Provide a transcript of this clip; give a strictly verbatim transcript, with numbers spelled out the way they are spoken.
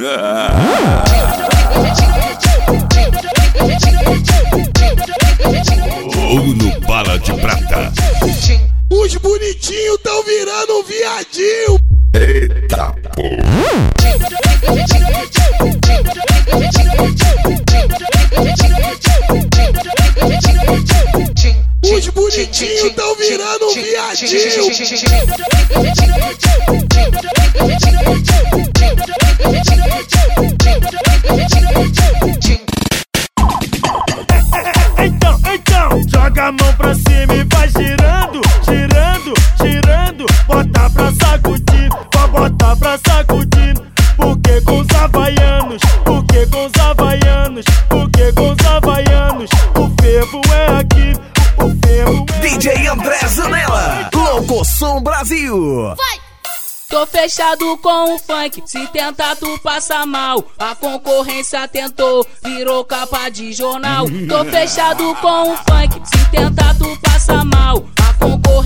Ouro no bala de prata. Os bonitinhos tão virando um viadinho. Eita porra. Os bonitinhos tão virando um viadinho. Então, então, joga a mão pra cima e vai girando, girando, girando. Bota pra sacudir, vai botar pra sacudir. Porque com os havaianos, porque com os havaianos, porque com os havaianos, o fervo é aqui, o fervo é D J André Zanella, Locoção Brasil. Vai! Tô fechado com o funk, se tentar tu passa mal. A concorrência tentou, virou capa de jornal. Tô fechado com o funk, se tentar tu passa mal. A concorrência